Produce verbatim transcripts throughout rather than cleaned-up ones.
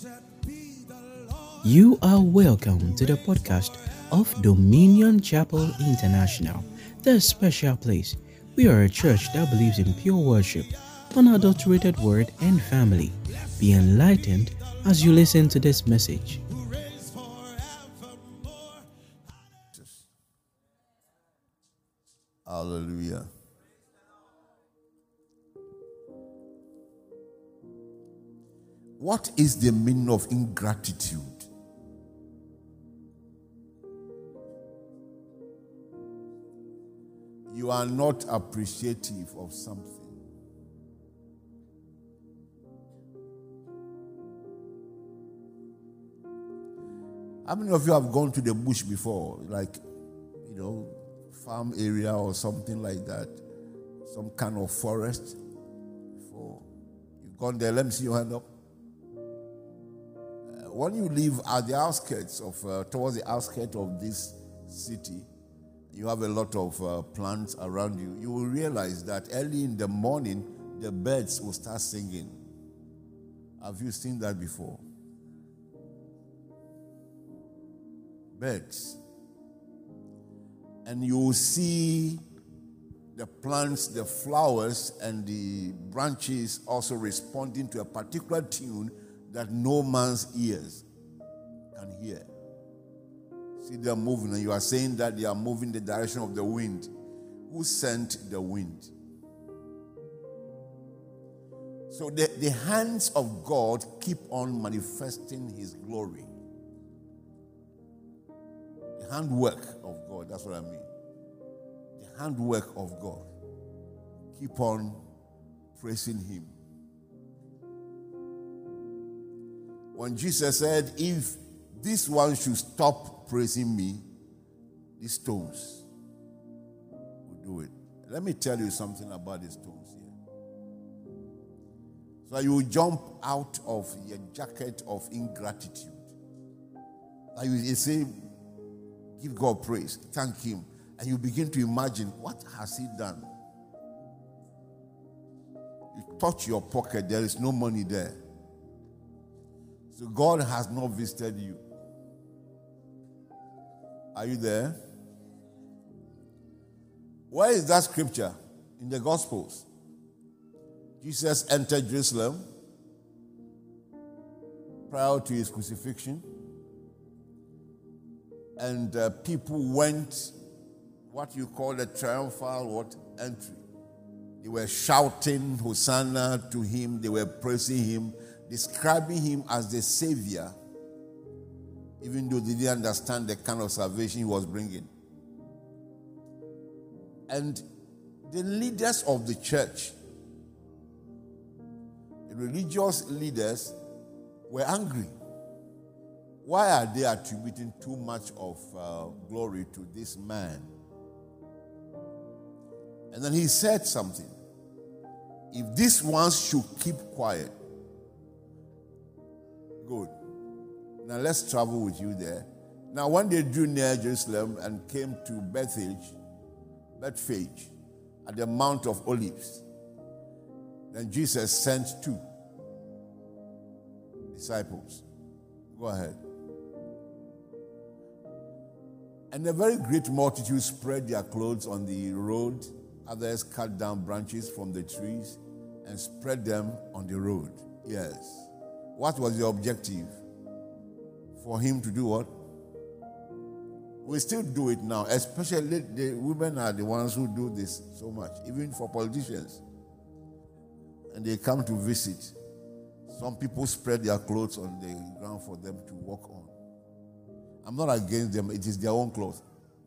You are welcome to the podcast of Dominion Chapel International, the special place. We are a church that believes in pure worship, unadulterated word, and family. Be enlightened as you listen to this message. Hallelujah. What is the meaning of ingratitude? You are not appreciative of something. How many of you have gone to the bush before? Like, you know, farm area or something like that? Some kind of forest? Before you've gone there, let me see your hand up. Uh, when you live at the outskirts of, uh, towards the outskirts of this city, you have a lot of uh, plants around you. You will realize that early in the morning, the birds will start singing. Have you seen that before? Birds. And you will see the plants, the flowers, and the branches also responding to a particular tune that no man's ears can hear. See them moving, and you are saying that they are moving the direction of the wind. Who sent the wind? So the, the hands of God keep on manifesting His glory. The handwork of God, that's what I mean. The handwork of God. Keep on praising Him. When Jesus said, if this one should stop praising me, these stones will do it. Let me tell you something about these stones here. So you will jump out of your jacket of ingratitude. Like you say, give God praise, thank Him, and you begin to imagine, what has He done? You touch your pocket, there is no money there. So God has not visited you. Are you there? Where is that scripture? In the Gospels. Jesus entered Jerusalem prior to His crucifixion. And uh, people went, what you call a triumphal what entry. They were shouting Hosanna to Him. They were praising Him, describing Him as the Savior, even though they didn't understand the kind of salvation He was bringing. And the leaders of the church, the religious leaders, were angry. Why are they attributing too much of uh, glory to this man? And then He said something. If these ones should keep quiet, good. Now let's travel with you there. Now when they drew near Jerusalem and came to Bethphage, Bethphage, at the Mount of Olives, then Jesus sent two disciples. Go ahead. And a very great multitude spread their clothes on the road. Others cut down branches from the trees and spread them on the road. Yes. What was the objective? For Him to do what? We still do it now, especially the women are the ones who do this so much, even for politicians. And they come to visit. Some people spread their clothes on the ground for them to walk on. I'm not against them, it is their own clothes.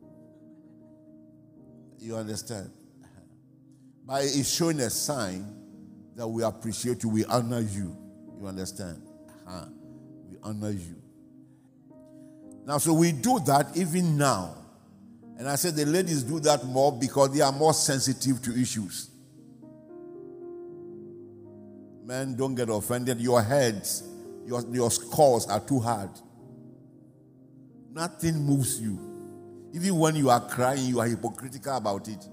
You understand? But it's showing a sign that we appreciate you, we honor you. You understand? Uh-huh. We honor you. Now, so we do that even now. And I said the ladies do that more because they are more sensitive to issues. Men, don't get offended. Your heads, your, your scores are too hard. Nothing moves you. Even when you are crying, you are hypocritical about it.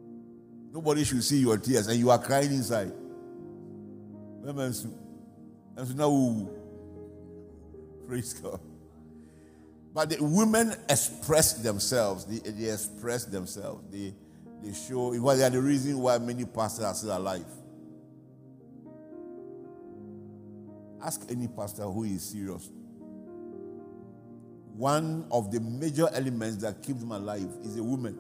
Nobody should see your tears and you are crying inside. And so now, ooh, praise God. But the women express themselves. They, they express themselves. They, they show. Well, they are the reason why many pastors are still alive. Ask any pastor who is serious. One of the major elements that keeps them alive is a woman.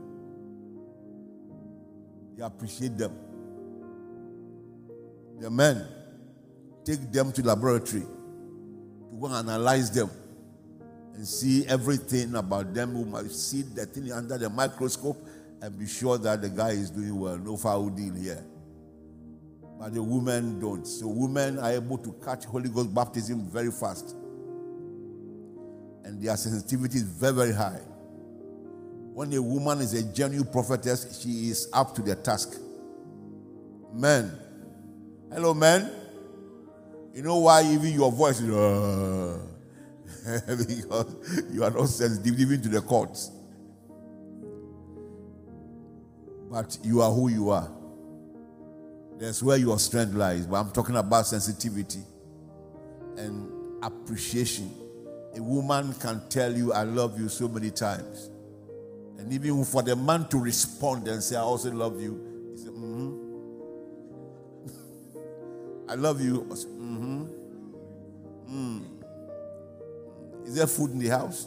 You appreciate them. The men, take them to the laboratory to go and analyze them and see everything about them. You might see the thing under the microscope and be sure that the guy is doing well. No foul deal here. But the women don't. So women are able to catch Holy Ghost baptism very fast. And their sensitivity is very, very high. When a woman is a genuine prophetess, she is up to the task. Men. Hello, men. You know why even your voice is... Uh, because you are not sensitive even to the courts. But you are who you are. That's where your strength lies. But I'm talking about sensitivity and appreciation. A woman can tell you, I love you so many times. And even for the man to respond and say, I also love you, he said, mm-hmm. I love you. Mm-hmm. Mm. Is there food in the house?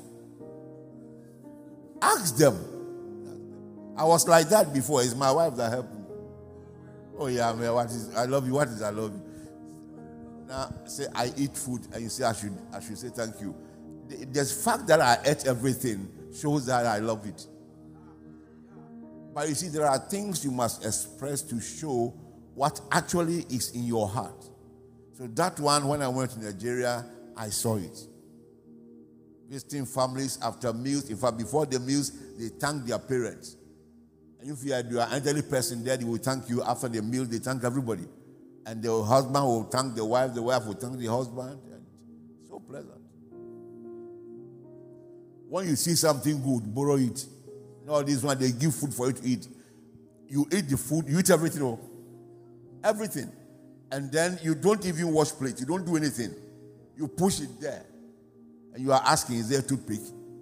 Ask them. I was like that before. It's my wife that helped me. Oh yeah, man, what is I love you? What is I love you? Now say I eat food and you say I should I should say thank you. The, the fact that I ate everything shows that I love it. But you see, there are things you must express to show what actually is in your heart. So that one, when I went to Nigeria, I saw it. Visiting families after meals. In fact, before the meals, they thank their parents. And if you are, you are an elderly person there, they will thank you. After the meal, they thank everybody. And the husband will thank the wife, the wife will thank the husband. And so pleasant. When you see something good, borrow it. No, this one, they give food for you to eat. You eat the food, you eat everything. Oh, everything. And then you don't even wash plates. You don't do anything. You push it there. And you are asking, is there a toothpick?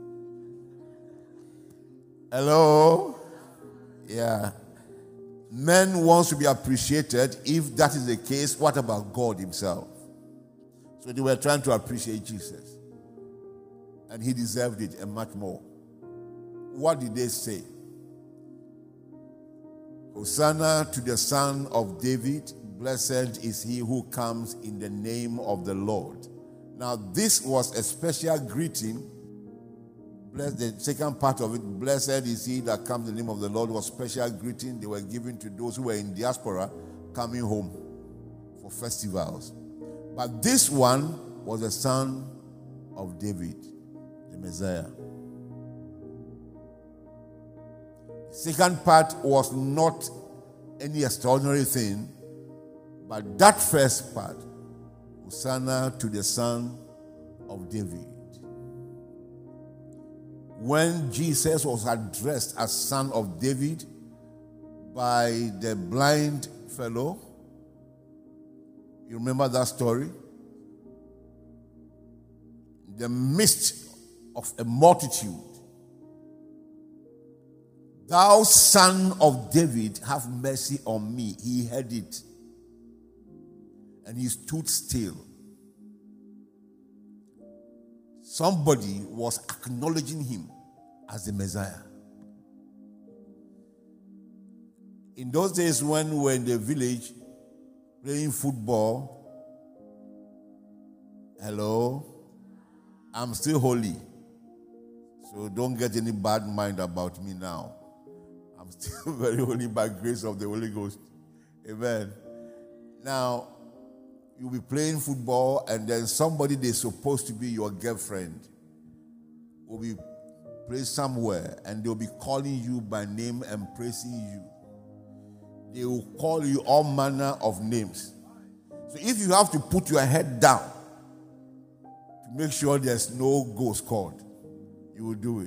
Hello? Yeah. Men wants to be appreciated. If that is the case, what about God himself? So they were trying to appreciate Jesus. And he deserved it and much more. What did they say? Hosanna to the Son of David. Blessed is he who comes in the name of the Lord. Now, this was a special greeting. Bless the second part of it. Blessed is he that comes in the name of the Lord was special greeting they were given to those who were in diaspora coming home for festivals. But this one was the Son of David, the Messiah. The second part was not any extraordinary thing, but that first part, Hosanna to the Son of David. When Jesus was addressed as Son of David by the blind fellow, you remember that story? In the midst of a multitude, thou Son of David, have mercy on me. He heard it. And he stood still. Somebody was acknowledging him as the Messiah. In those days when we were in the village playing football, hello, I'm still holy. So don't get any bad mind about me now. I'm still very holy by grace of the Holy Ghost. Amen. Now, you'll be playing football and then somebody that's supposed to be your girlfriend will be placed somewhere and they'll be calling you by name and praising you. They will call you all manner of names. So if you have to put your head down to make sure there's no goal scored, you will do it.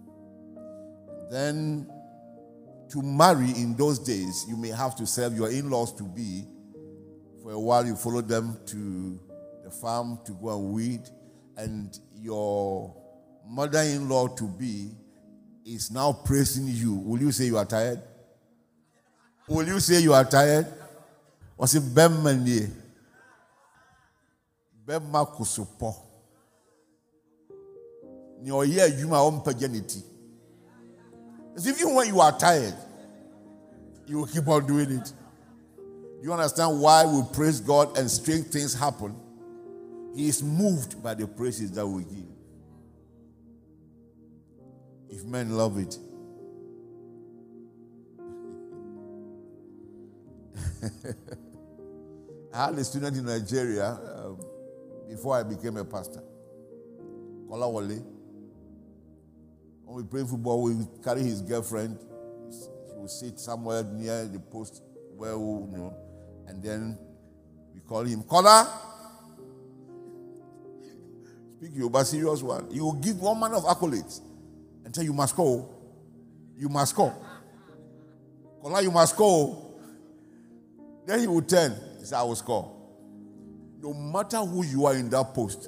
Then to marry in those days, you may have to serve your in-laws to be. For a while, you follow them to the the farm to go and weed, and your mother-in-law to be is now praising you, will you say you are tired? Will you say you are tired? Was it Bemmanie? Bemma kusupo. Your year you my own paganity. Even when you are tired, you will keep on doing it. You understand why we praise God and strange things happen? He is moved by the praises that we give. If men love it. I had a student in Nigeria um, before I became a pastor. Kola Wale. When we play football, we carry his girlfriend. She will sit somewhere near the post where we, you know, and then we call him Kola. Speak Yoruba, serious one. You will give one man of accolades and say, you must score. You must score. Kola, you must score. Then he will turn. He said, I will score. No matter who you are in that post,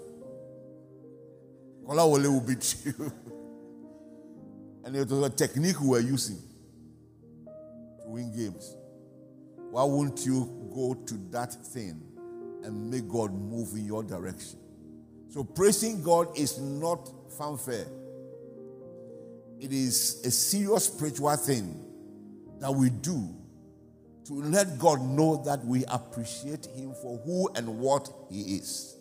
Kola Wale will beat you. And it was a technique we were using to win games. Why won't you go to that thing and make God move in your direction? So praising God is not fanfare. It is a serious spiritual thing that we do to let God know that we appreciate Him for who and what He is.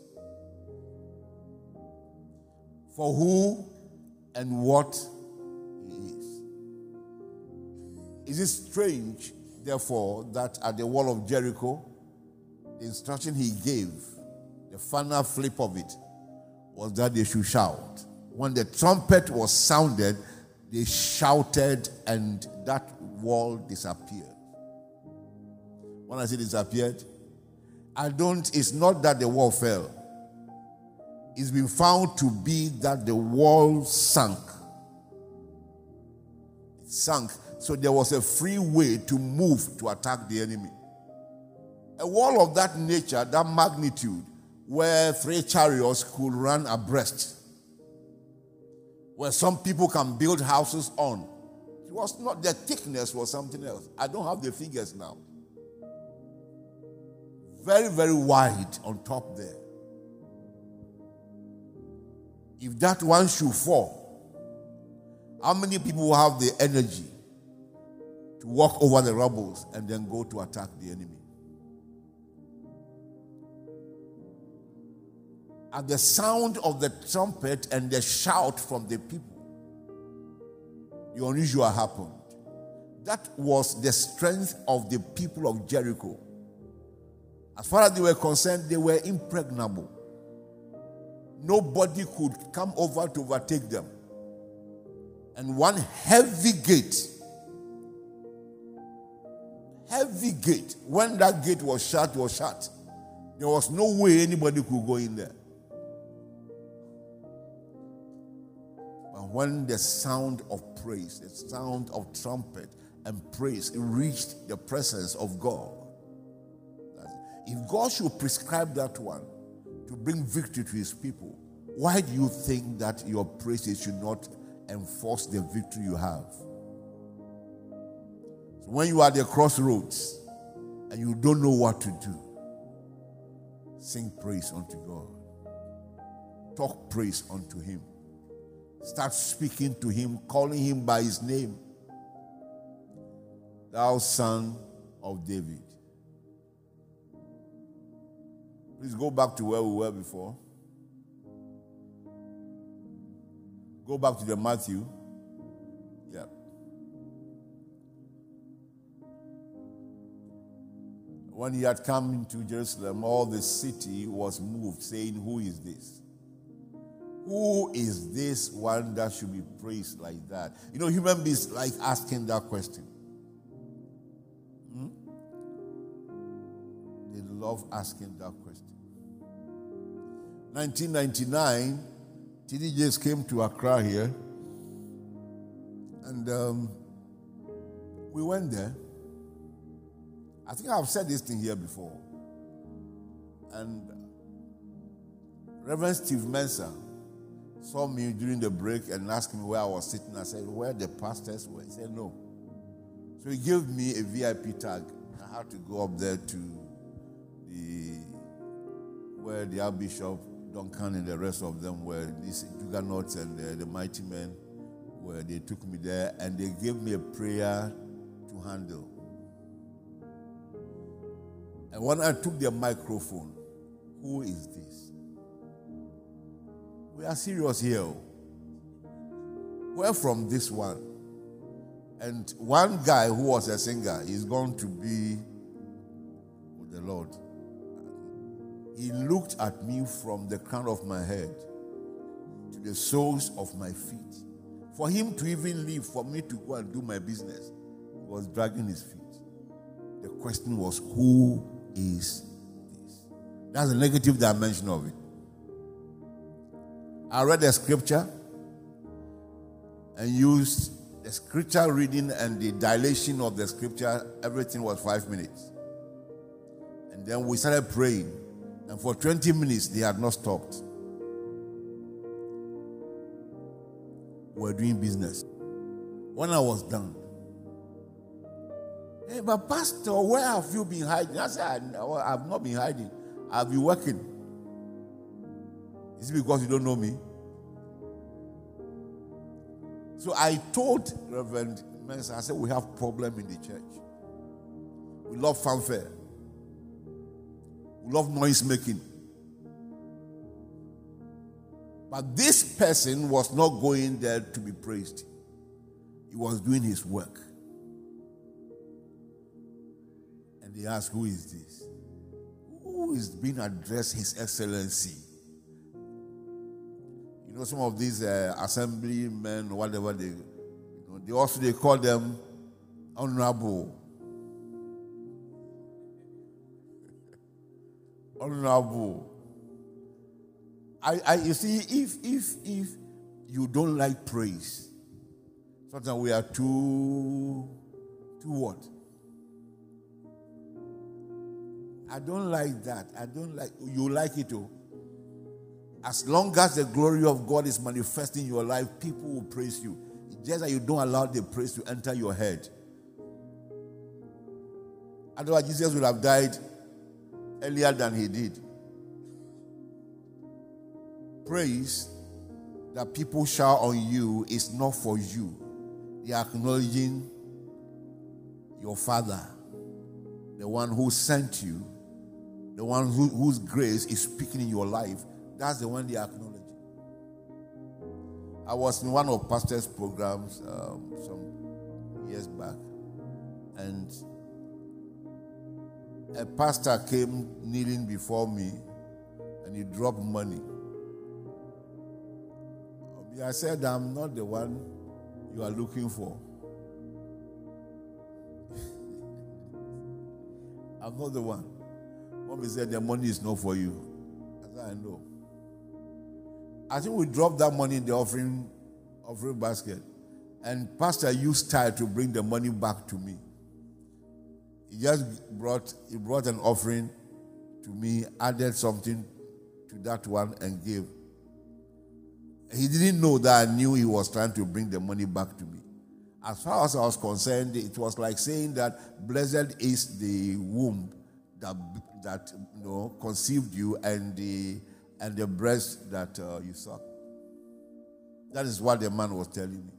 For who and what He is. Is it strange, therefore, that at the wall of Jericho, the instruction He gave, the final flip of it, was that they should shout. When the trumpet was sounded, they shouted and that wall disappeared. When I say disappeared, I don't, it's not that the wall fell. It's been found to be that the wall sank. It sank. So there was a free way to move to attack the enemy. A wall of that nature, that magnitude, where three chariots could run abreast, where some people can build houses on. It was not, the thickness was something else. I don't have the figures now. Very, very wide on top there. If that one should fall, how many people will have the energy to walk over the rubbles and then go to attack the enemy? At the sound of the trumpet and the shout from the people, the unusual happened. That was the strength of the people of Jericho. As far as they were concerned, they were impregnable. Nobody could come over to overtake them. And one heavy gate, heavy gate, when that gate was shut, was shut. There was no way anybody could go in there. But when the sound of praise, the sound of trumpet and praise reached the presence of God, if God should prescribe that one to bring victory to His people, why do you think that your praises should not enforce the victory you have? So when you are at the crossroads and you don't know what to do, sing praise unto God. Talk praise unto Him. Start speaking to Him, calling Him by His name. Thou Son of David. Please go back to where we were before. Go back to the Matthew. Yeah. When He had come into Jerusalem, all the city was moved, saying, who is this? Who is this one that should be praised like that? You know, human beings like asking that question. Hmm? They love asking that question. nineteen ninety-nine, T D Js came to Accra here, and um, we went there. I think I've said this thing here before. And Reverend Steve Mensah saw me during the break and asked me where I was sitting. I said, where the pastors were. He said, no. So he gave me a V I P tag. I had to go up there to the where the Archbishop Duncan and the rest of them were, these Juggernauts and the, the mighty men, where they took me there and they gave me a prayer to handle. And when I took the microphone, who is this? We are serious here. Where from this one? And one guy who was a singer is going to be with the Lord. He looked at me from the crown of my head to the soles of my feet. For him to even leave, for me to go and do my business, he was dragging his feet. The question was, who is this? That's the negative dimension of it. I read the scripture and used the scripture reading and the dilation of the scripture. Everything was five minutes. And then we started praying. And for twenty minutes, they had not stopped. We were doing business. When I was done, hey, but Pastor, where have you been hiding? I said, I have not been hiding. I've been working. Is it because you don't know me? So I told Reverend Mensah, I said, we have problem in the church. We love fanfare. We love noise making. But this person was not going there to be praised. He was doing his work. And they asked, who is this? Who is being addressed His Excellency? You know, some of these uh, assemblymen, whatever they, you know, they also they call them honorable. Honorable. I, I, you see, if if if you don't like praise, sometimes we are too, too what? I don't like that. I don't like. You like it too. As long as the glory of God is manifesting in your life, people will praise you. It's just that you don't allow the praise to enter your head. Otherwise, Jesus would have died earlier than he did. Praise that people shout on you is not for you. They are acknowledging your Father, the one who sent you, the one who, whose grace is speaking in your life. That's the one they are acknowledging. I was in one of Pastor's programs um, some years back, and a pastor came kneeling before me, and he dropped money. I said, I'm not the one you are looking for. I'm not the one. Mommy said, the money is not for you. I said, I know. I think we dropped that money in the offering, offering basket. And Pastor used time to bring the money back to me. He just brought, he brought an offering to me, added something to that one and gave. He didn't know that I knew he was trying to bring the money back to me. As far as I was concerned, it was like saying that blessed is the womb that, that you know, conceived you and the, and the breast that uh, you sucked. That is what the man was telling me.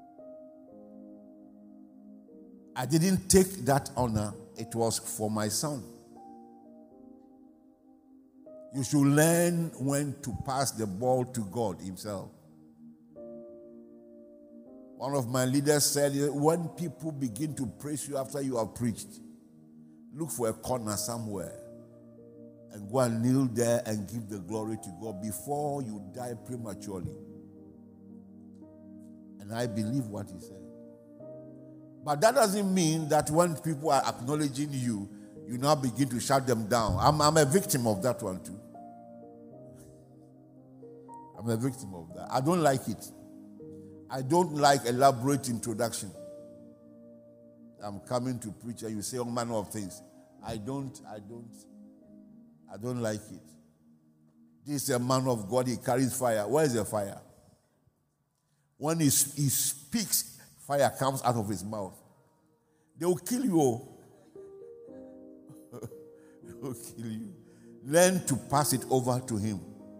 I didn't take that honor. It was for my son. You should learn when to pass the ball to God himself. One of my leaders said, when people begin to praise you after you have preached, look for a corner somewhere and go and kneel there and give the glory to God before you die prematurely. And I believe what he said. But that doesn't mean that when people are acknowledging you, you now begin to shut them down. I'm, I'm a victim of that one too. I'm a victim of that. I don't like it. I don't like elaborate introduction. I'm coming to preach and you say all manner of things. I don't, I don't, I don't like it. This is a man of God, he carries fire. Where is the fire? When he, he speaks, fire comes out of his mouth. They will kill you. They will kill you. Learn to pass it over to him.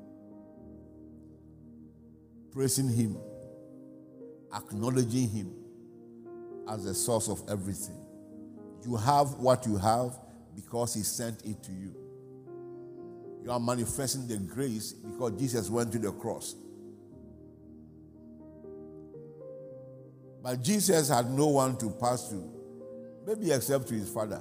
Praising him. Acknowledging him as the source of everything. You have what you have because he sent it to you. You are manifesting the grace because Jesus went to the cross. But Jesus had no one to pass to, maybe except to his Father.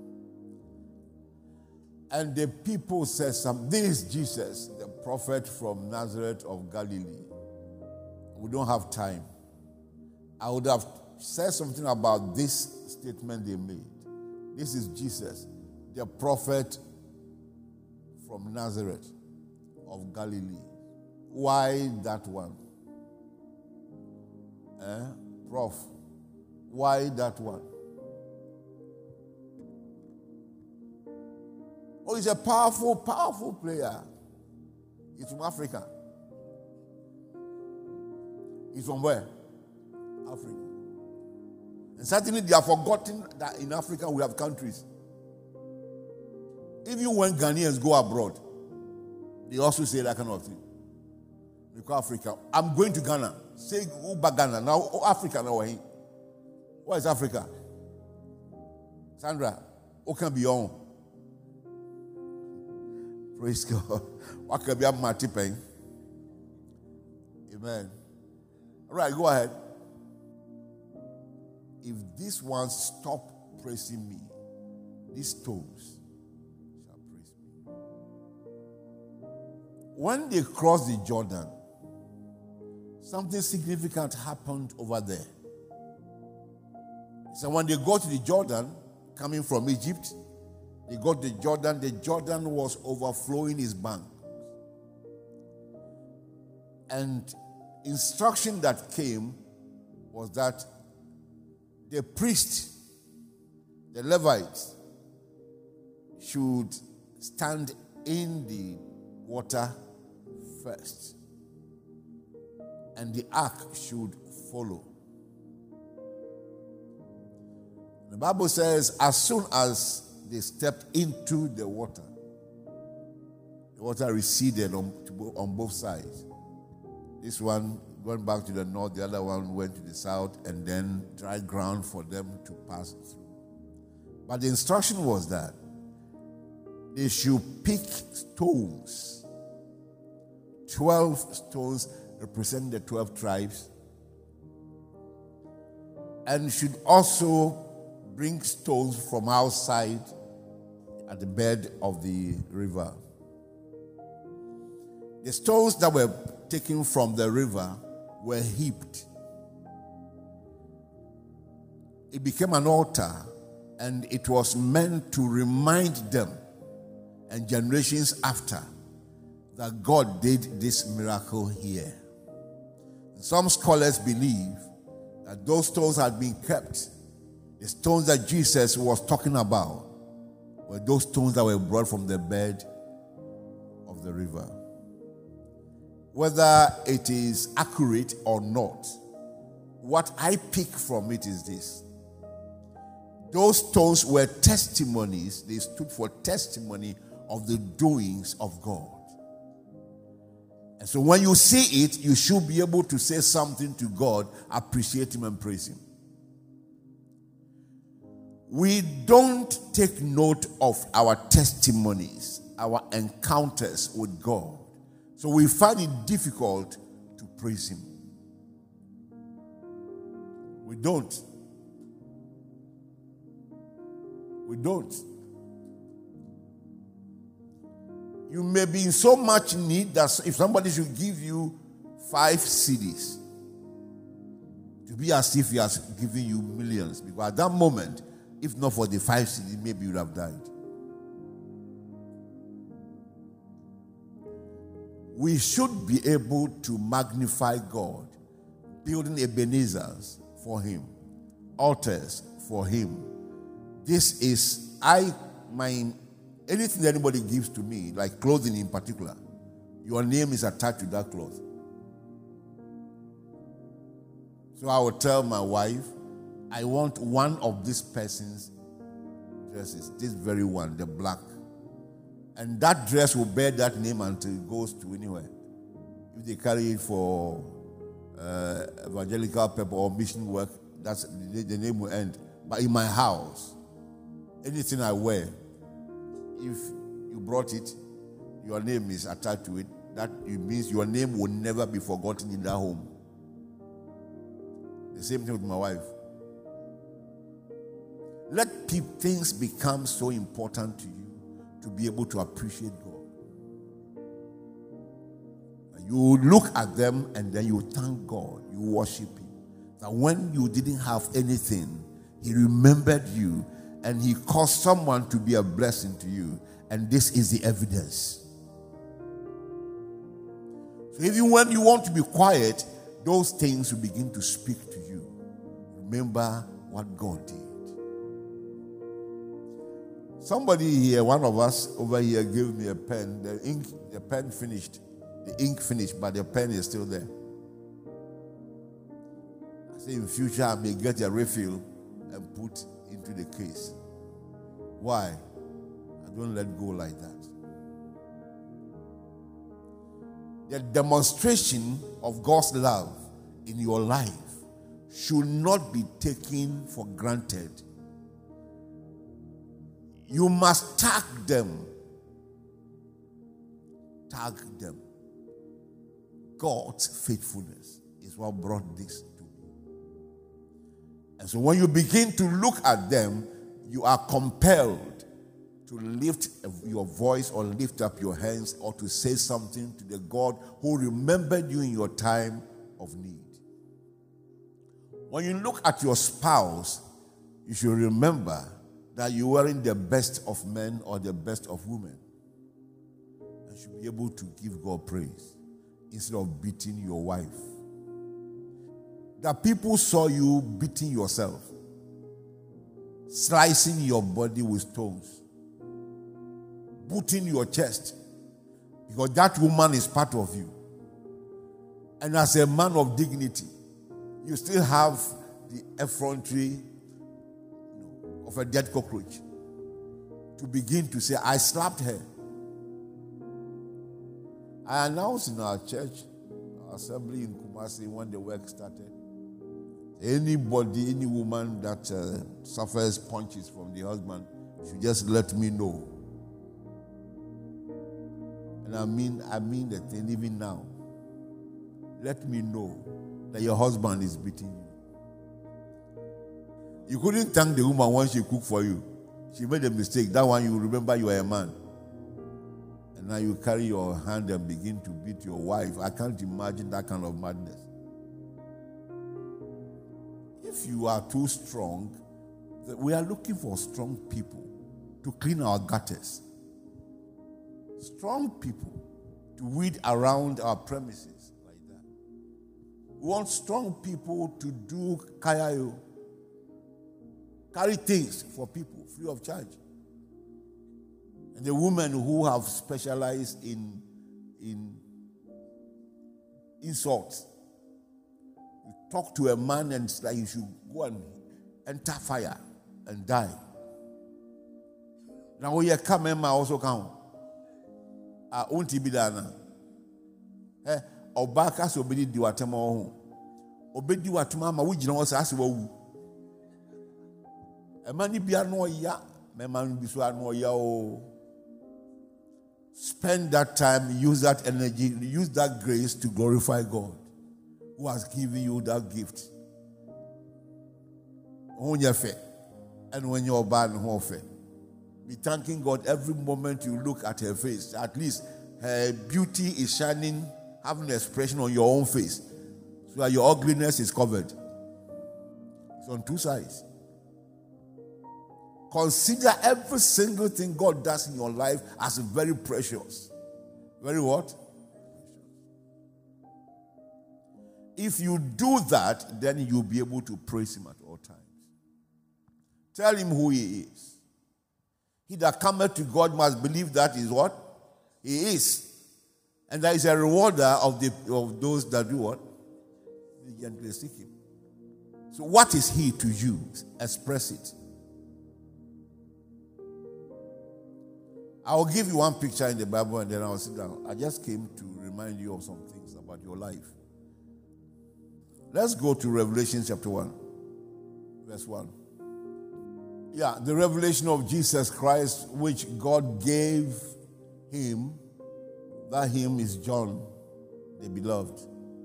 And the people said something. This is Jesus, the prophet from Nazareth of Galilee. We don't have time. I would have said something about this statement they made. This is Jesus, the prophet from Nazareth of Galilee. Why that one? Eh? Prof, why that one? Oh, he's a powerful, powerful player. He's from Africa. He's from where? Africa. And certainly they have forgotten that in Africa we have countries. Even when Ghanaians go abroad, they also say that kind of thing. We call Africa. I'm going to Ghana. Say Uba Ghana. Now Africa now. What is Africa? Sandra, who can be on? Praise God. What can be a multiple? Amen. All right, go ahead. If these ones stop praising me, these stones shall praise me. When they crossed the Jordan, something significant happened over there. So when they got to the Jordan, coming from Egypt, they got to the Jordan, the Jordan was overflowing its banks. And instruction that came was that the priest, the Levites, should stand in the water first, and the ark should follow. The Bible says, as soon as they stepped into the water, the water receded on, on both sides. This one going back to the north, the other one went to the south, and then dry ground for them to pass through. But the instruction was that they should pick stones. Twelve stones represent the twelve tribes, and should also bring stones from outside at the bed of the river. The stones that were taken from the river were heaped. It became an altar, and it was meant to remind them and generations after that God did this miracle here. Some scholars believe that those stones had been kept. The stones that Jesus was talking about were those stones that were brought from the bed of the river. Whether it is accurate or not, what I pick from it is this. Those stones were testimonies. They stood for testimony of the doings of God. And so when you see it, you should be able to say something to God, appreciate Him and praise Him. We don't take note of our testimonies, our encounters with God. So we find it difficult to praise Him. We don't. We don't. You may be in so much need that if somebody should give you five C Ds, to be as if He has given you millions. Because at that moment, if not for the five C Ds, maybe you would have died. We should be able to magnify God, building Ebenezers for Him, altars for Him. This is, I, my, anything that anybody gives to me, like clothing in particular, your name is attached to that cloth. So I will tell my wife, I want one of this person's dresses, this very one, the black. And that dress will bear that name until it goes to anywhere. If they carry it for uh, evangelical purpose or mission work, that's the, the name will end. But in my house, anything I wear, if you brought it, your name is attached to it. That it means your name will never be forgotten in that home. The same thing with my wife. Let pe- things become so important to you to be able to appreciate God. You look at them and then you thank God. You worship Him. That when you didn't have anything, He remembered you and He caused someone to be a blessing to you. And this is the evidence. So even when you want to be quiet, those things will begin to speak to you. Remember what God did. Somebody here, one of us over here, gave me a pen. The ink, the pen finished. The ink finished, but the pen is still there. I say in future I may get a refill and put into the case. Why? I don't let go like that. The demonstration of God's love in your life should not be taken for granted. You must tag them. Tag them. God's faithfulness is what brought this to me. And so when you begin to look at them, you are compelled to lift your voice or lift up your hands or to say something to the God who remembered you in your time of need. When you look at your spouse, you should remember that you weren't the best of men or the best of women. You should be able to give God praise instead of beating your wife. That people saw you beating yourself, slicing your body with stones, beating your chest, because that woman is part of you. And as a man of dignity, you still have the effrontery of a dead cockroach to begin to say, I slapped her. I announced in our church, our assembly in Kumasi, when the work started, anybody, any woman that uh, suffers punches from the husband should just let me know. And I mean, I mean that thing even now. Let me know that your husband is beating you. You couldn't thank the woman when she cooked for you. She made a mistake. That one you remember you are a man. And now you carry your hand and begin to beat your wife. I can't imagine that kind of madness. If you are too strong, we are looking for strong people to clean our gutters. Strong people to weed around our premises like that. We want strong people to do kayayo. Carry things for people free of charge. And the women who have specialized in, in insults. You talk to a man and it's like you should go and enter fire and die. Now we are coming, I also come. Ah, unti bidana. Eh, obaka so obedi di watema ho. Obedi watema ma wujina wo sa ase wawu. Emani bia no ya, me man bi so ano ya o. Spend that time, use that energy, use that grace to glorify God who has given you that gift. Onye fe. And when you're bad, no fe. Be thanking God every moment you look at her face. At least her beauty is shining, having an expression on your own face. So that your ugliness is covered. It's on two sides. Consider every single thing God does in your life as very precious. Very what? If you do that, then you'll be able to praise Him at all times. Tell Him who He is. He that cometh to God must believe that is what? He is. And there is a rewarder of the of those that do what? Diligently seek him. So what is he to you? Express it. I will give you one picture in the Bible and then I will sit down. I just came to remind you of some things about your life. Let's go to Revelation chapter one, verse one. Yeah, the revelation of Jesus Christ, which God gave him. That him is John, the beloved,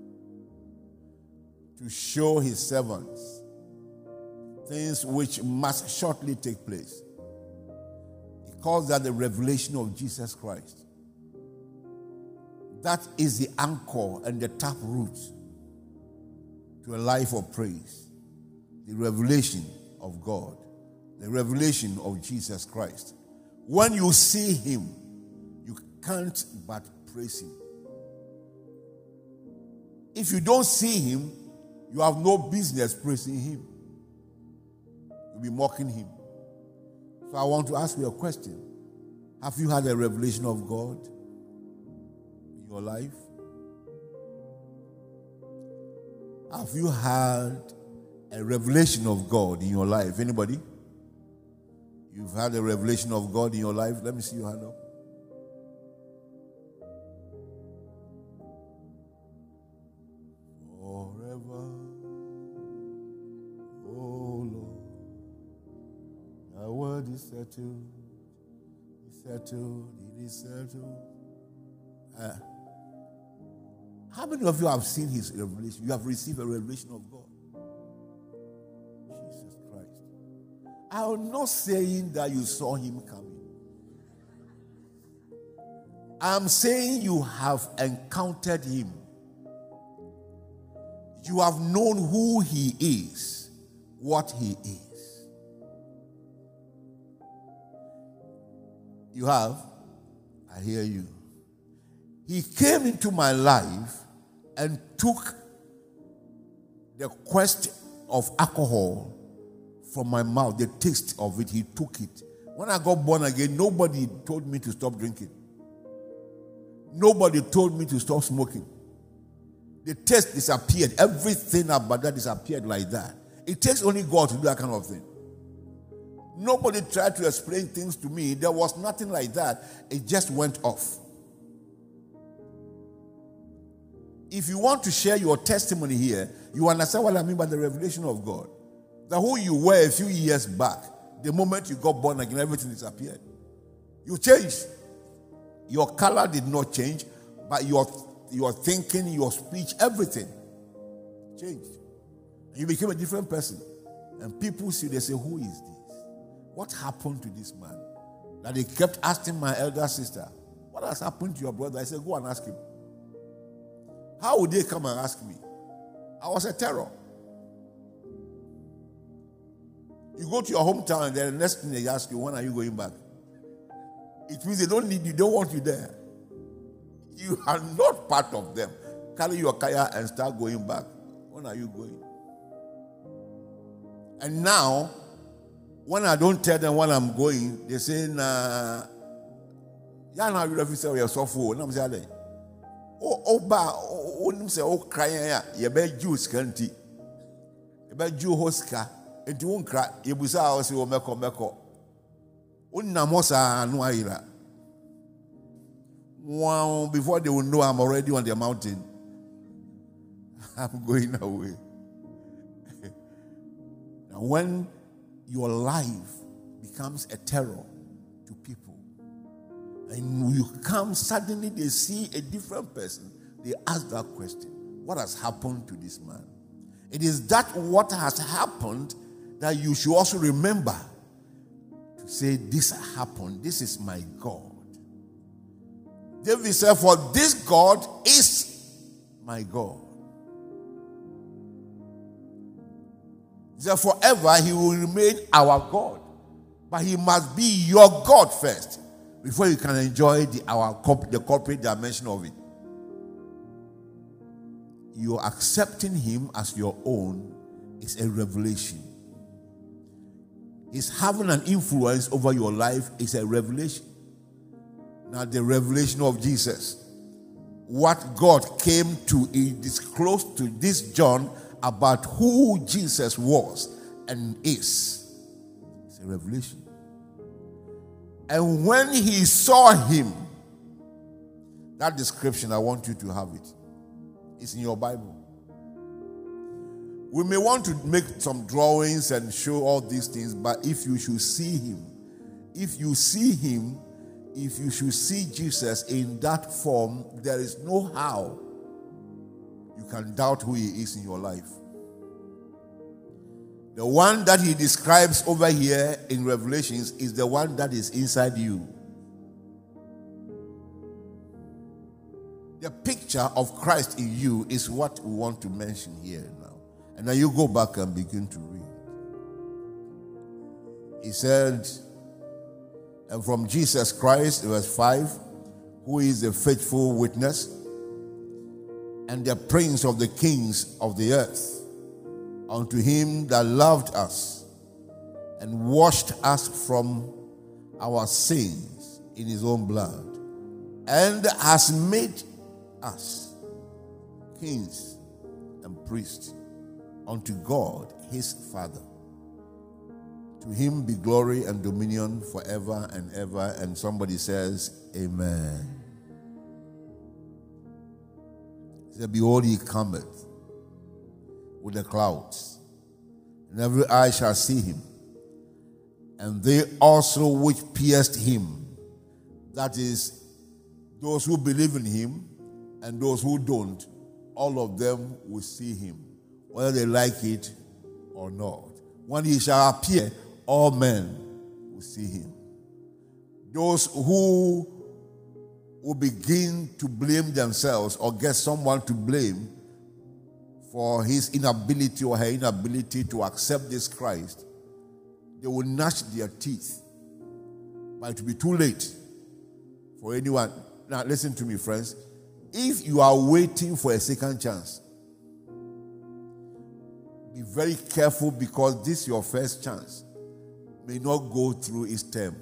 to show his servants things which must shortly take place. He calls that the revelation of Jesus Christ. That is the anchor and the taproot to a life of praise. The revelation of God. The revelation of Jesus Christ. When you see him, you can't but praise him. If you don't see him, you have no business praising him. You'll be mocking him. So I want to ask you a question. Have you had a revelation of God in your life? Have you had a revelation of God in your life? Anybody? You've had a revelation of God in your life? Let me see your hand up. Forever, oh Lord, thy word is settled, is settled, it is settled. Uh, how many of you have seen his revelation? You have received a revelation of God. Jesus Christ. I'm not saying that you saw him coming. I'm saying you have encountered him. You have known who he is, what he is. You have? I hear you. He came into my life and took the quest of alcohol from my mouth, the taste of it. He took it. When I got born again, nobody told me to stop drinking. Nobody told me to stop smoking. The taste disappeared. Everything about that disappeared like that. It takes only God to do that kind of thing. Nobody tried to explain things to me. There was nothing like that. It just went off. If you want to share your testimony here, you understand what I mean by the revelation of God. That who you were a few years back, the moment you got born again, everything disappeared. You changed. Your color did not change, but your, your thinking, your speech, everything changed. And you became a different person. And people see, they say, who is this? What happened to this man? That they kept asking my elder sister, what has happened to your brother? I said, go and ask him. How would they come and ask me? I was a terror. You go to your hometown and then the next thing they ask you, when are you going back? It means they don't need you, don't want you there. You are not part of them. Carry your kaya and start going back. When are you going? And now, when I don't tell them when I'm going, they say, nah, yeah, now you have to say you're so full. And I'm saying, oh, oh, ba, oh, oh, say, oh, crying, you bet Jews can't you? You bet Jew hoska, and you won't cry, you will say, oh, say, oh, meko, meko. Unnamosa, no, ira. Wow, before they will know I'm already on the mountain, I'm going away. Now, when your life becomes a terror to people, and you come, suddenly they see a different person, they ask that question, what has happened to this man? It is that what has happened that you should also remember to say, this happened, this is my God. David said, for this God is my God. He said, forever he will remain our God. But he must be your God first before you can enjoy the, our, the corporate dimension of it. You're accepting him as your own is a revelation. His having an influence over your life is a revelation. Now, the revelation of Jesus. what God came to disclose to this John about who Jesus was and is. It's a revelation. And when he saw him, that description, I want you to have it. It's in your Bible. We may want to make some drawings and show all these things, but if you should see him, if you see him, if you should see Jesus in that form, there is no how you can doubt who he is in your life. The one that he describes over here in Revelations is the one that is inside you. The picture of Christ in you is what we want to mention here now. And now you go back and begin to read. He said, and from Jesus Christ, verse five, who is a faithful witness and the prince of the kings of the earth, unto him that loved us and washed us from our sins in his own blood, and has made us kings and priests unto God his Father. To him be glory and dominion forever and ever. And somebody says, Amen. He said, behold, he cometh with the clouds, and every eye shall see him, and they also which pierced him. That is, those who believe in him and those who don't, all of them will see him, whether they like it or not. When he shall appear, all men will see him. Those who will begin to blame themselves or get someone to blame for his inability or her inability to accept this Christ, they will gnash their teeth. But it will be too late for anyone. Now listen to me, friends. If you are waiting for a second chance, be very careful, because this your first chance may not go through its term.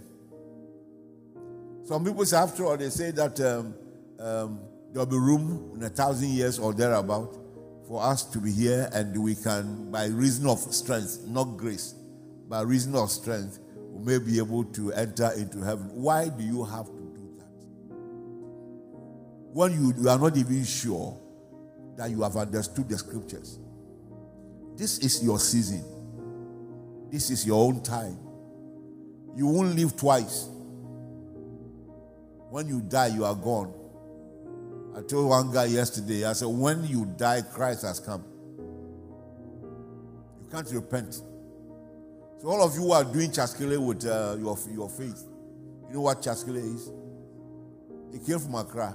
Some people say, after all, they say that um, um, there will be room in a thousand years or thereabout for us to be here, and we can, by reason of strength, not grace, by reason of strength, we may be able to enter into heaven. Why do you have to do that? When you, you are not even sure that you have understood the scriptures. This is your season. This is your own time. You won't live twice. When you die, you are gone. I told one guy yesterday, I said, when you die, Christ has come. You can't repent. So all of you who are doing chaskele with uh, your, your faith, you know what chaskele is? It came from Accra.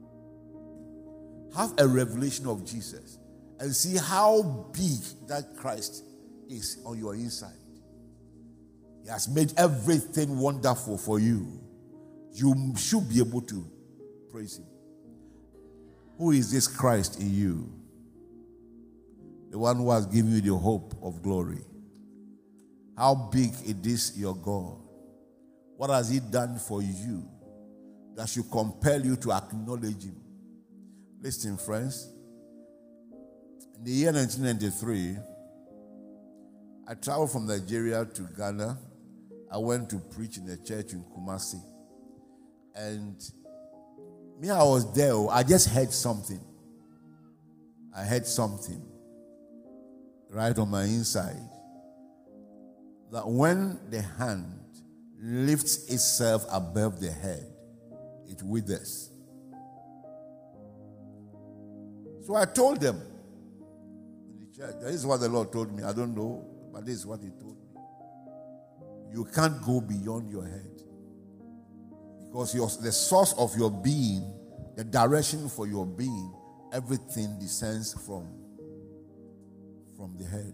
Have a revelation of Jesus and see how big that Christ is on your inside. He has made everything wonderful for you. You should be able to praise him. Who is this Christ in you? The one who has given you the hope of glory. How big it is your God? What has he done for you that should compel you to acknowledge him? Listen, friends. In the year nineteen ninety-three, I traveled from Nigeria to Ghana. I went to preach in a church in Kumasi. And me, I was there. I just heard something. I heard something right on my inside. That when the hand lifts itself above the head, it withers. So I told them in the church, this is what the Lord told me. I don't know, but this is what he told me. You can't go beyond your head. Because your, the source of your being, the direction for your being, everything descends from, from the head.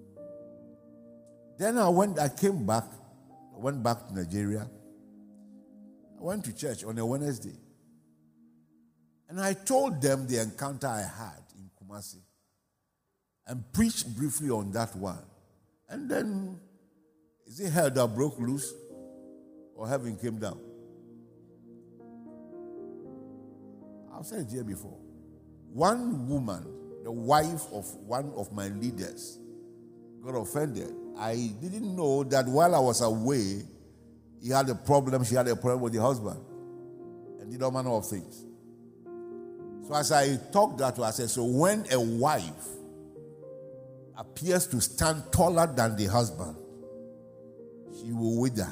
Then I went, I came back, I went back to Nigeria. I went to church on a Wednesday. And I told them the encounter I had in Kumasi and preached briefly on that one. And then, is it hell that broke loose or heaven came down? I've said it here before. One woman, the wife of one of my leaders, got offended. I didn't know that while I was away, he had a problem, she had a problem with the husband, and did all manner of things. So as I talked that to her, I said, so when a wife appears to stand taller than the husband, she will wither.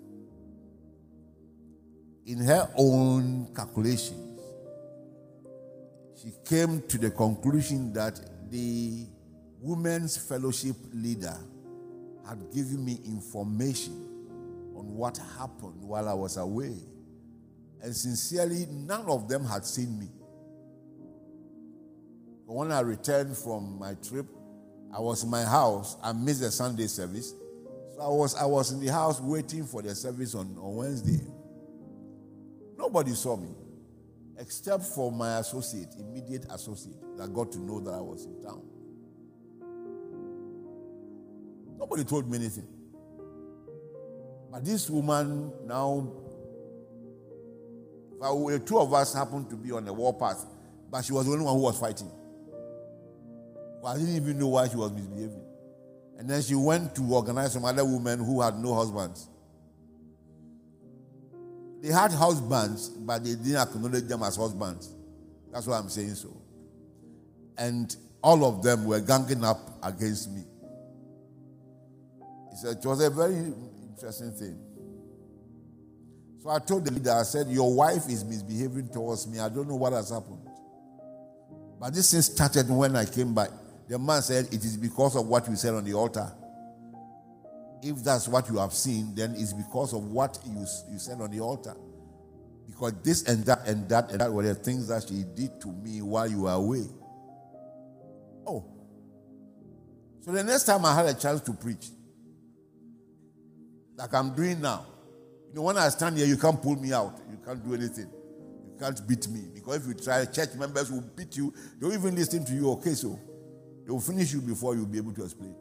In her own calculations, she came to the conclusion that the women's fellowship leader had given me information on what happened while I was away. And sincerely, none of them had seen me. But when I returned from my trip, I was in my house. I missed the Sunday service. So I was, I was in the house waiting for the service on, on Wednesday. Nobody saw me, except for my associate, immediate associate, that got to know that I was in town. Nobody told me anything. But this woman now, the two of us happened to be on the warpath, but she was the only one who was fighting. Well, I didn't even know why she was misbehaving. And then she went to organize some other women who had no husbands. They had husbands, but they didn't acknowledge them as husbands. That's why I'm saying so. And all of them were ganging up against me. It was a very interesting thing. So I told the leader, I said, your wife is misbehaving towards me. I don't know what has happened. But this thing started when I came back. The man said, it is because of what you said on the altar. If that's what you have seen, then it's because of what you, you said on the altar. Because this and that and that and that were the things that she did to me while you were away. Oh. So the next time I had a chance to preach, like I'm doing now, you know, when I stand here, you can't pull me out. You can't do anything. You can't beat me. Because if you try, church members will beat you. They won't even listen to you. Okay, so they will finish you before you'll be able to explain.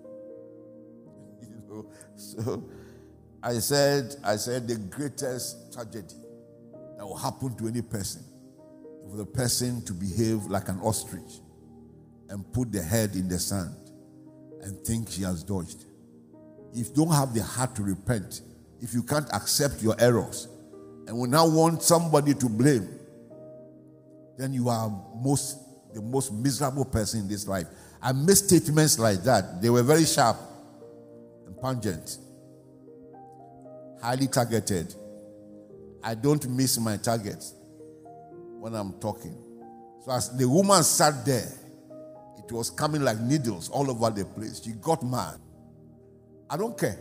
So I said, I said the greatest tragedy that will happen to any person is for the person to behave like an ostrich and put the head in the sand and think she has dodged. If you don't have the heart to repent, if you can't accept your errors and will now want somebody to blame, then you are most the most miserable person in this life. I made statements like that. They were very sharp and pungent, highly targeted. I don't miss my targets when I'm talking. So as the woman sat there, it was coming like needles all over the place. She got mad. I don't care.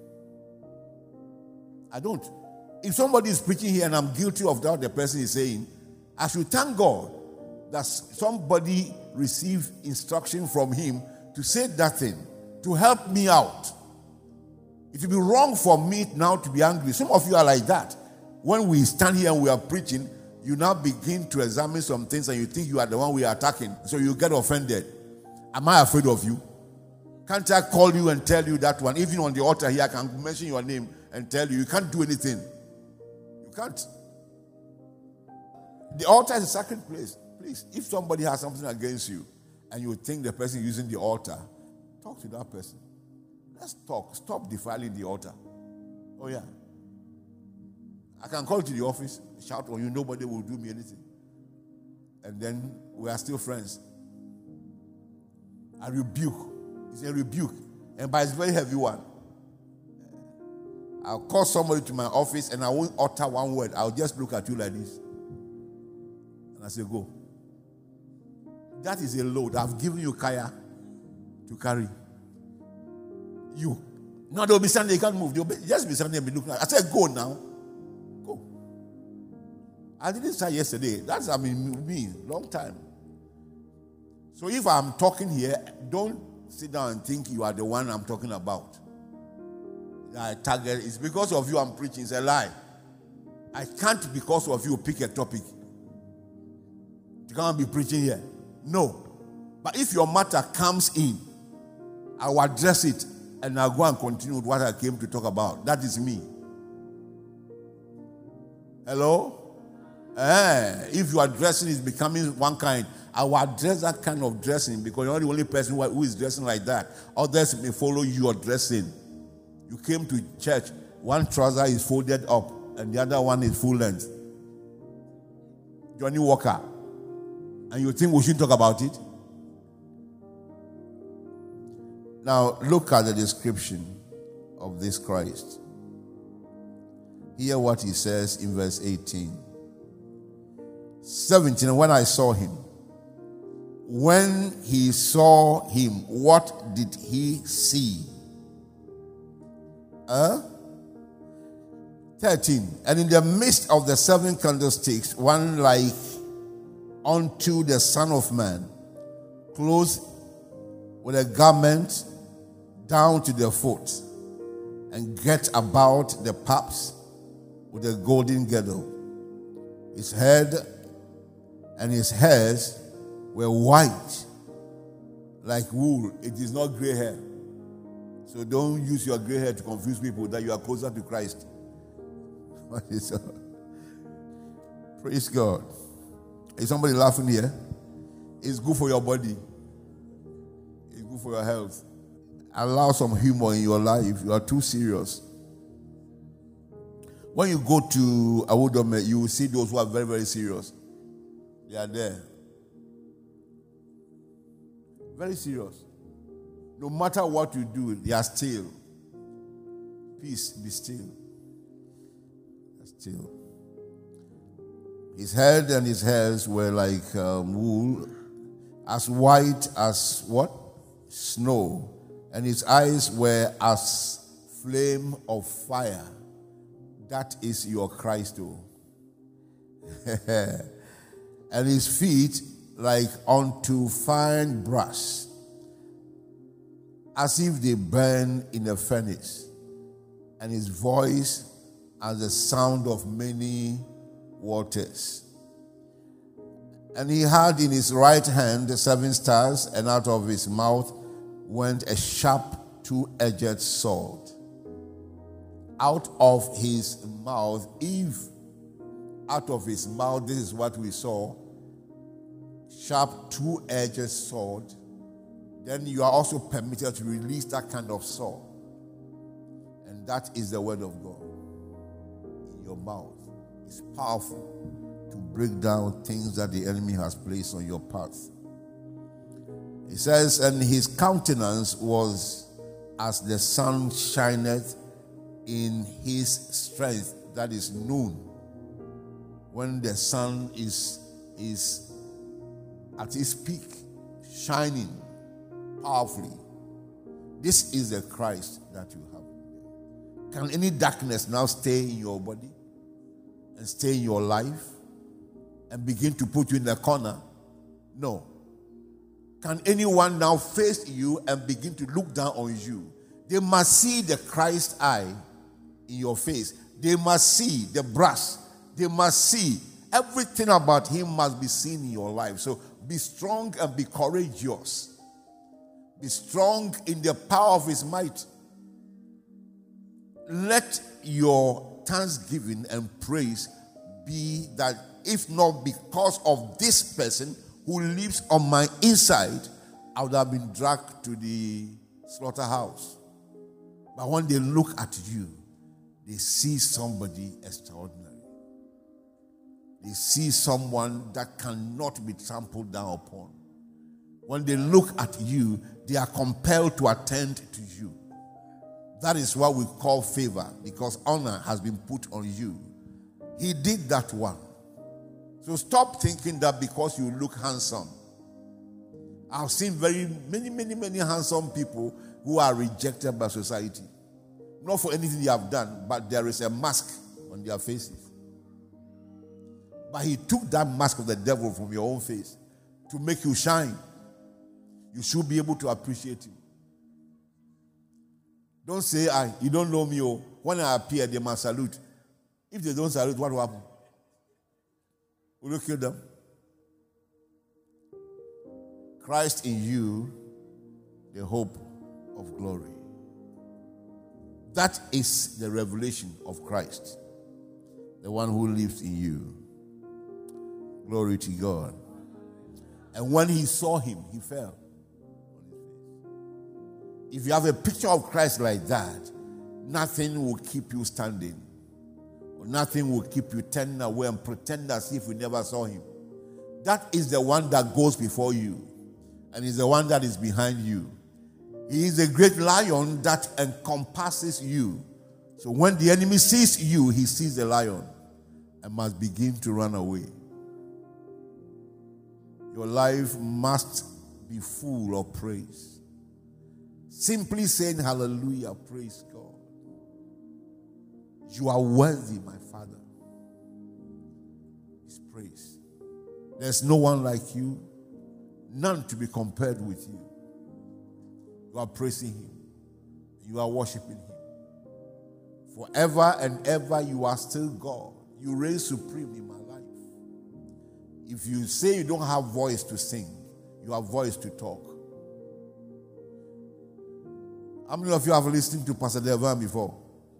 I don't. If somebody is preaching here and I'm guilty of what the person is saying, I should thank God that somebody received instruction from him to say that thing, to help me out. It would be wrong for me now to be angry. Some of you are like that. When we stand here and we are preaching, you now begin to examine some things and you think you are the one we are attacking. So you get offended. Am I afraid of you? Can't I call you and tell you that one? Even on the altar here, I can mention your name and tell you, you can't do anything. You can't. The altar is a sacred place. Please, if somebody has something against you and you think the person using the altar, talk to that person. Let's talk. Stop defiling the altar. Oh, yeah. I can call you to the office, shout on you, nobody will do me anything. And then we are still friends. I rebuke. It's a rebuke. And by it's a very heavy one. I'll call somebody to my office and I won't utter one word. I'll just look at you like this. And I say, go. That is a load. I've given you kaya to carry. You. No, they'll be standing, they can't move. They'll be, just be standing and be looking at. I said, go now. Go. I didn't say yesterday. That's, I mean, me, long time. So if I'm talking here, don't sit down and think you are the one I'm talking about. I target, it's because of you I'm preaching. It's a lie. I can't, because of you, pick a topic. You can't be preaching here. No. But if your matter comes in, I will address it and I'll go and continue with what I came to talk about. That is me. Hello? Eh, if your dressing is becoming one kind, I will address that kind of dressing because you're not the only person who is dressing like that. Others may follow your dressing. You came to church, one trouser is folded up and the other one is full length. Johnny Walker. And you think we should talk about it? Now, look at the description of this Christ. Hear what he says in verse eighteen. seventeen, when I saw him. When he saw him, what did he see? Huh? thirteen, and in the midst of the seven candlesticks, one like unto the Son of Man, clothed with a garment down to the foot, and girt about the paps with a golden girdle. His head and his hairs were white like wool. It is not gray hair. So don't use your gray hair to confuse people that you are closer to Christ. Praise God. Is somebody laughing here? It's good for your body. It's good for your health. Allow some humor in your life. You are too serious. When you go to Awudome, you will see those who are very, very serious. They are there. Very serious. No matter what you do, they are still. Peace, be still. Still. His head and his hairs were like um, wool, as white as what? Snow. And his eyes were as flame of fire. That is your Christ, oh. And his feet like unto fine brass, as if they burn in a furnace. And his voice as the sound of many waters. And he had in his right hand the seven stars, and out of his mouth went a sharp two-edged sword. Out of his mouth, if out of his mouth, this is what we saw, sharp two-edged sword, then you are also permitted to release that kind of sword. And that is the word of God. In your mouth. It's powerful to break down things that the enemy has placed on your path. It says, and his countenance was as the sun shineth in his strength, that is noon, when the sun is, is at its peak, shining powerfully. This is the Christ that you have. Can any darkness now stay in your body and stay in your life and begin to put you in the corner? No. Can anyone now face you and begin to look down on you? They must see the Christ eye in your face. They must see the brass. They must see everything about him must be seen in your life. So be strong and be courageous. Be strong in the power of his might. Let your thanksgiving and praise be that, if not because of this person who lives on my inside, I would have been dragged to the slaughterhouse. But when they look at you, they see somebody extraordinary. They see someone that cannot be trampled down upon. When they look at you, they are compelled to attend to you. That is what we call favor, because honor has been put on you. He did that one. So stop thinking that because you look handsome. I've seen very many, many, many handsome people who are rejected by society. Not for anything they have done, but there is a mask on their faces. But he took that mask of the devil from your own face to make you shine. You should be able to appreciate him. Don't say, I, you don't know me. Oh. When I appear, they must salute. If they don't salute, what will happen? Will you kill them? Christ in you, the hope of glory. That is the revelation of Christ, the one who lives in you. Glory to God. And when he saw him, he fell on his face. If you have a picture of Christ like that, nothing will keep you standing. Nothing will keep you turning away and pretend as if you never saw him. That is the one that goes before you, and is the one that is behind you. He is a great lion that encompasses you. So when the enemy sees you, he sees the lion and must begin to run away. Your life must be full of praise. Simply saying hallelujah, praise God. You are worthy, my Father. His praise. There's no one like you, none to be compared with you. You are praising him. You are worshiping him. Forever and ever you are still God. You reign supreme in my life. If you say you don't have voice to sing, you have voice to talk. How many of you have listened to Pastor Devan before?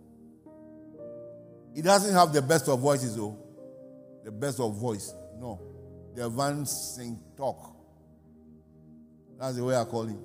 He doesn't have the best of voices, though. The best of voice. No. Devan sing talk. That's the way I call him.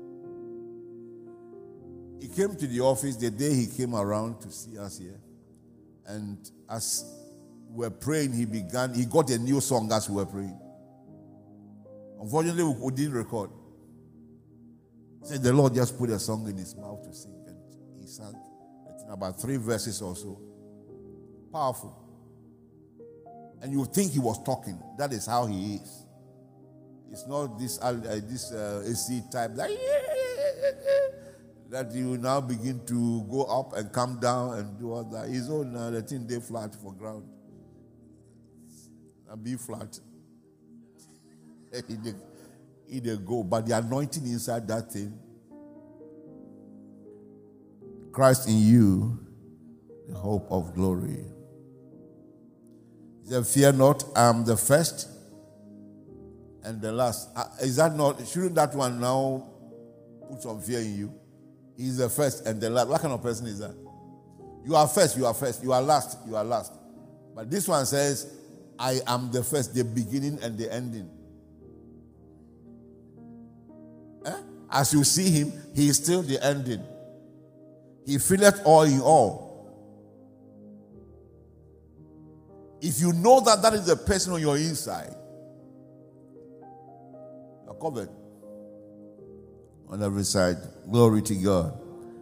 He came to the office the day he came around to see us here. And as we were praying, he began, he got a new song as we were praying. Unfortunately, we didn't record. He said the Lord just put a song in his mouth to sing. And he sang about three verses or so. Powerful. And you think he was talking. That is how he is. It's not this uh, this uh, A C type that, that you now begin to go up and come down and do all that. His own uh, the thing they flat for ground. And be flat. he, they, he they go. But the anointing inside that thing, Christ in you, the hope of glory. He said, fear not, I am the first and the last. Uh, is that not, shouldn't that one now put some fear in you? He is the first and the last. What kind of person is that? You are first, you are first. You are last, you are last. But this one says, I am the first, the beginning and the ending. Eh? As you see him, he is still the ending. He filleth all in all. If you know that that is the person on your inside, you're covered on every side. Glory to God.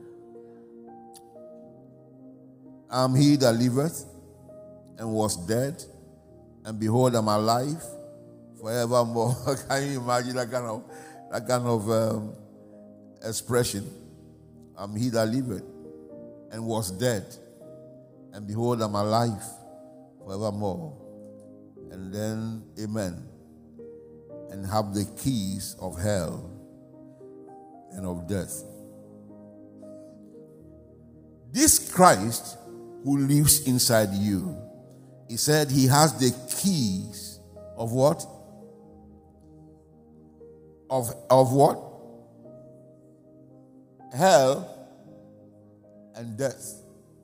I'm he that liveth and was dead, and behold, I'm alive forevermore. Can you imagine that kind of that kind of um, expression? I'm he that liveth and was dead, and behold, I'm alive forevermore. And then, amen. And have the keys of hell and of death. This Christ who lives inside you, he said he has the keys of what? Of, of what? Hell and death.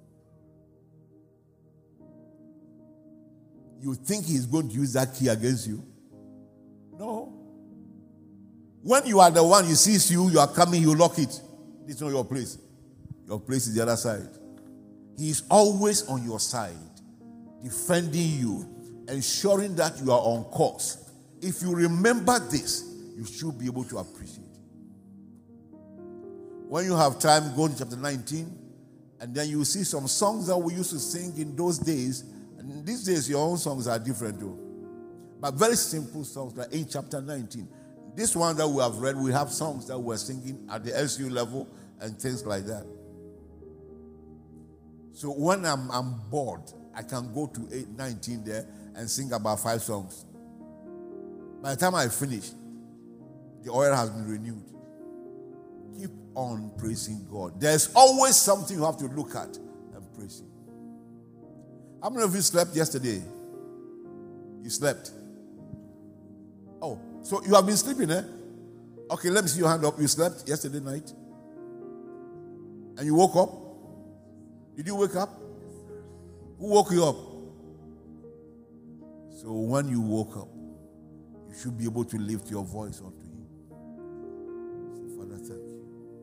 You think he's going to use that key against you? No. When you are the one, he sees you, you are coming, you lock it. This is not your place. Your place is the other side. He is always on your side, defending you, ensuring that you are on course. If you remember this, you should be able to appreciate it. When you have time, go to chapter nineteen, and then you see some songs that we used to sing in those days. And these days, your own songs are different too. But very simple songs like in chapter nineteen. This one that we have read, we have songs that we're singing at the S U level and things like that. So when I'm, I'm bored, I can go to eight, nineteen there and sing about five songs. By the time I finish, the oil has been renewed. Keep on praising God. There's always something you have to look at and praise Him. How many of you slept yesterday? You slept. Oh, so you have been sleeping, eh? Okay, let me see your hand up. You slept yesterday night? And you woke up? Did you wake up? Who woke you up? So when you woke up, you should be able to lift your voice unto him. Say, Father, thank you.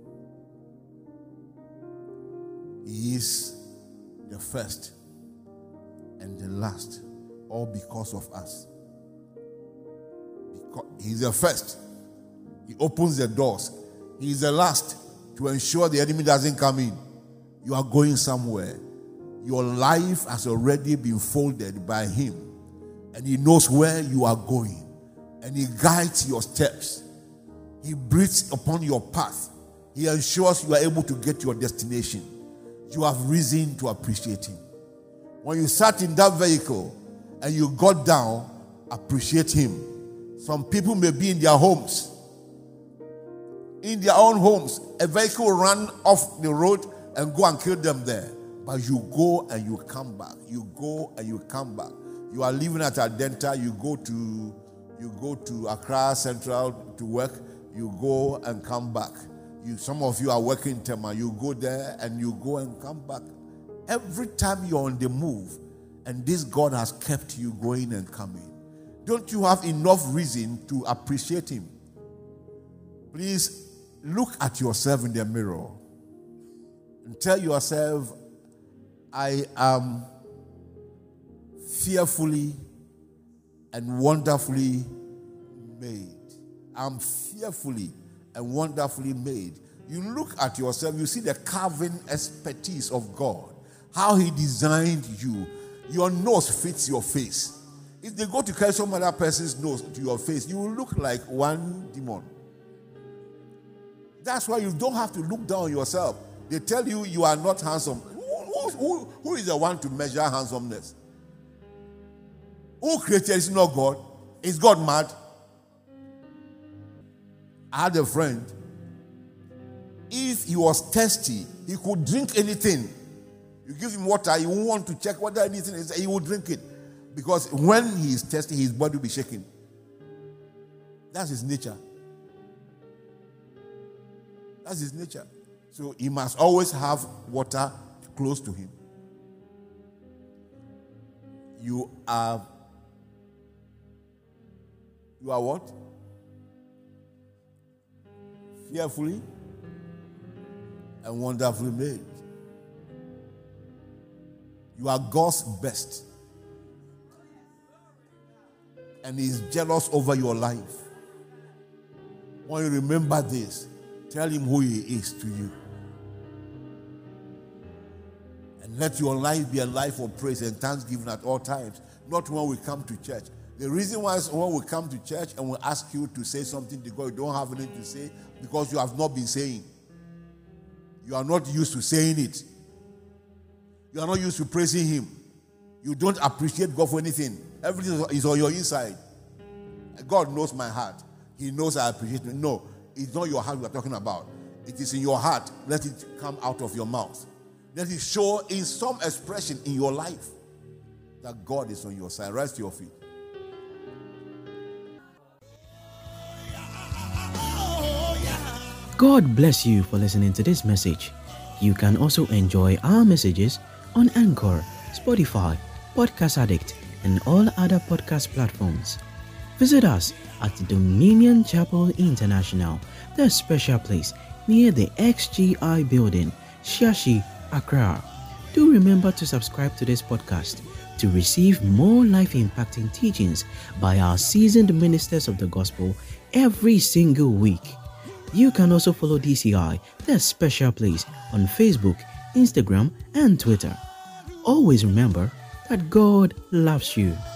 He is the first and the last, all because of us. Because he's the first. He opens the doors. He is the last to ensure the enemy doesn't come in. You are going somewhere. Your life has already been folded by him. And he knows where you are going. And he guides your steps. He breathes upon your path. He ensures you are able to get to your destination. You have reason to appreciate him. When you sat in that vehicle and you got down, appreciate him. Some people may be in their homes. In their own homes, a vehicle ran off the road and go and kill them there. But you go and you come back. You go and you come back. You are living at Adenta, you go to you go to Accra Central to work, you go and come back. You, some of you are working in Tema, you go there and you go and come back. Every time you're on the move, and this God has kept you going and coming, don't you have enough reason to appreciate him? Please look at yourself in the mirror and tell yourself, I am fearfully and wonderfully made. I'm fearfully and wonderfully made. You look at yourself, you see the carving expertise of God, how he designed you. Your nose fits your face. If they go to carry some other person's nose to your face, you will look like one demon. That's why you don't have to look down on yourself. They tell you you are not handsome. Who, who, who is the one to measure handsomeness? Who created it? Is not God? Is God mad? I had a friend. If he was thirsty, he could drink anything. You give him water, he won't want to check whether anything is, he will drink it. Because when he is thirsty, his body will be shaking. That's his nature. That's his nature. So he must always have water close to him. You are, you are what? Fearfully and wonderfully made. You are God's best. And he's jealous over your life. When you remember this, tell him who he is to you. And let your life be a life of praise and thanksgiving at all times. Not when we come to church. The reason why is when we come to church and we ask you to say something to God, you don't have anything to say because you have not been saying. You are not used to saying it. You are not used to praising him. You don't appreciate God for anything. Everything is on your inside. God knows my heart. He knows I appreciate him. No, it's not your heart we are talking about. It is in your heart. Let it come out of your mouth. Let it show in some expression in your life that God is on your side. Rise to your feet. God bless you for listening to this message. You can also enjoy our messages on Anchor, Spotify, Podcast Addict, and all other podcast platforms. Visit us at Dominion Chapel International, the special place near the X G I building, Shashi, Accra. Do remember to subscribe to this podcast to receive more life-impacting teachings by our seasoned ministers of the gospel every single week. You can also follow D C I, the special place, on Facebook, Instagram, and Twitter. Always remember that God loves you.